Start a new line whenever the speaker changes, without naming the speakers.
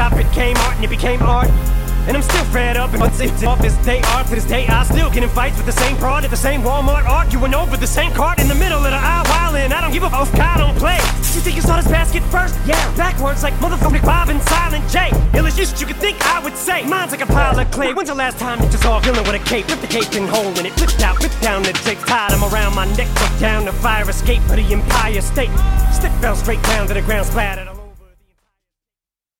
shop at Kmart and it became art. And I'm still fed up, and once it's off this day art, to this day I still get in fights with the same broad at the same Walmart, arguing over the same cart in the middle of the aisle, wildin'. I don't give a fuck, I don't play. You think you saw this basket first? Yeah, backwards like motherfucking Bob and Silent J. Illest shit you could think I would say. Mine's like a pile of clay. When's the last time you just all dealing with a cape? Rip the cape and hole in it, flipped out, ripped down the drapes, tied them around my neck, took down the fire escape for the Empire State. Stick fell straight down to the ground, splattered.